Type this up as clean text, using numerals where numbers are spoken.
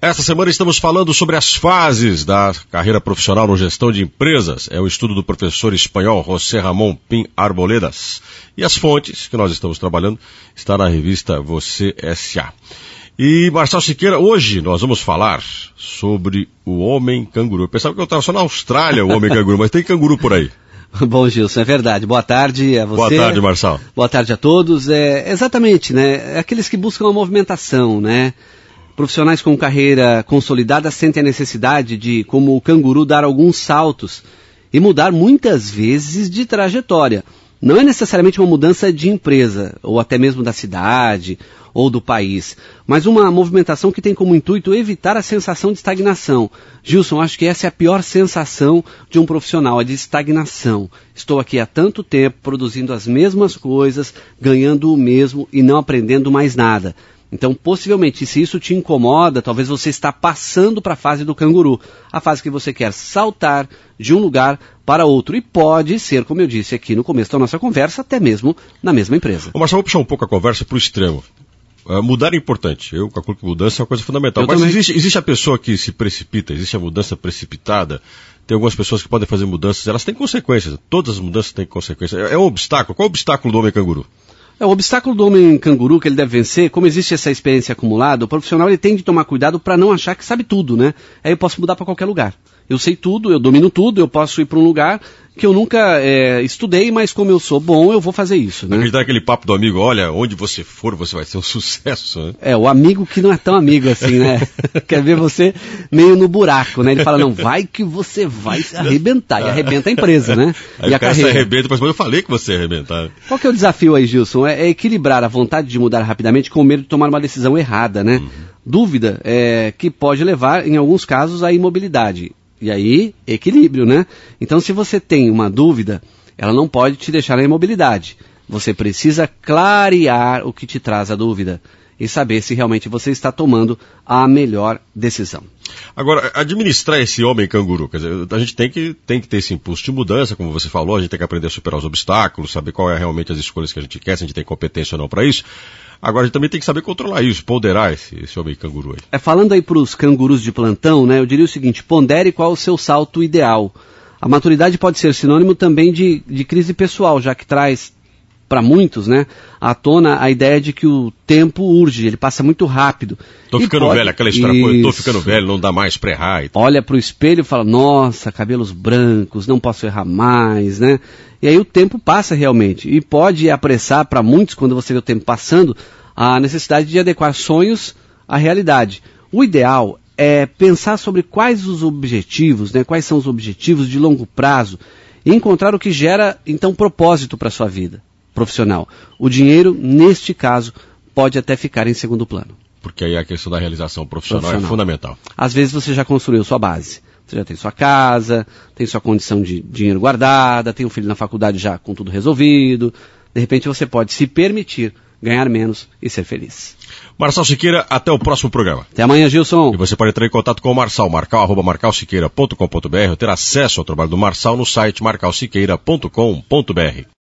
Esta semana estamos falando sobre as fases da carreira profissional no gestão de empresas. É o estudo do professor espanhol José Ramón Pin Arboledas. E as fontes que nós estamos trabalhando está na revista Você S.A. E, Marcelo Siqueira, hoje nós vamos falar sobre o homem canguru. Eu pensava que eu estava só na Austrália, o homem canguru, mas tem canguru por aí. Bom, Gilson, é verdade. Boa tarde a você. Boa tarde, Marcelo. Boa tarde a todos. Exatamente, né? Aqueles que buscam a movimentação, né? Profissionais com carreira consolidada sentem a necessidade de, como o canguru, dar alguns saltos e mudar muitas vezes de trajetória. Não é necessariamente uma mudança de empresa, ou até mesmo da cidade, ou do país, mas uma movimentação que tem como intuito evitar a sensação de estagnação. Gilson, acho que essa é a pior sensação de um profissional, a de estagnação. Estou aqui há tanto tempo produzindo as mesmas coisas, ganhando o mesmo e não aprendendo mais nada. Então, possivelmente, se isso te incomoda, talvez você está passando para a fase do canguru, a fase que você quer saltar de um lugar para outro. E pode ser, como eu disse aqui no começo da nossa conversa, até mesmo na mesma empresa. Ô, Marcelo, vou puxar um pouco a conversa para o extremo. Mudar é importante. Eu calculo que mudança é uma coisa fundamental. Mas existe a pessoa que se precipita, existe a mudança precipitada. Tem algumas pessoas que podem fazer mudanças, elas têm consequências. Todas as mudanças têm consequências. É um obstáculo. Qual é o obstáculo do homem canguru? O obstáculo do homem canguru que ele deve vencer, como existe essa experiência acumulada, o profissional ele tem de tomar cuidado para não achar que sabe tudo, né? Aí eu posso mudar para qualquer lugar. Eu sei tudo, eu domino tudo, eu posso ir para um lugar que eu nunca estudei, mas como eu sou bom, eu vou fazer isso, né? Acreditar naquele papo do amigo, olha, onde você for, você vai ser um sucesso, né? O amigo que não é tão amigo assim, né? Quer ver você meio no buraco, né? Ele fala, não, vai que você vai arrebentar, e arrebenta a empresa, né? Aí e a carreira. Arrebenta, mas eu falei que você ia arrebentar. Qual que é o desafio aí, Gilson? É equilibrar a vontade de mudar rapidamente com o medo de tomar uma decisão errada, né? Dúvida que pode levar, em alguns casos, à imobilidade. E aí, equilíbrio, né? Então, se você tem uma dúvida, ela não pode te deixar na imobilidade. Você precisa clarear o que te traz a dúvida e saber se realmente você está tomando a melhor decisão. Agora, administrar esse homem canguru, quer dizer, a gente tem que ter esse impulso de mudança, como você falou, a gente tem que aprender a superar os obstáculos, saber qual é realmente as escolhas que a gente quer, se a gente tem competência ou não para isso. Agora, a gente também tem que saber controlar isso, ponderar esse homem canguru aí. Falando aí para os cangurus de plantão, né, eu diria o seguinte, pondere qual o seu salto ideal. A maturidade pode ser sinônimo também de crise pessoal, já que traz para muitos, né, à tona a ideia de que o tempo urge, ele passa muito rápido. Tô ficando velho, aquela história, pô, eu tô ficando velho, não dá mais pra errar. Olha pro espelho e fala, nossa, cabelos brancos, não posso errar mais, né? E aí o tempo passa realmente, e pode apressar para muitos, quando você vê o tempo passando, a necessidade de adequar sonhos à realidade. O ideal é pensar sobre quais os objetivos, né, quais são os objetivos de longo prazo, e encontrar o que gera, então, propósito para a sua vida profissional. O dinheiro, neste caso, pode até ficar em segundo plano. Porque aí a questão da realização profissional é fundamental. Às vezes você já construiu sua base. Você já tem sua casa, tem sua condição de dinheiro guardada, tem um filho na faculdade já com tudo resolvido. De repente você pode se permitir ganhar menos e ser feliz. Marcelo Siqueira, até o próximo programa. Até amanhã, Gilson. E você pode entrar em contato com o Marçal, marcal@marcalsiqueira.com.br, ou ter acesso ao trabalho do Marçal no site marcalsiqueira.com.br.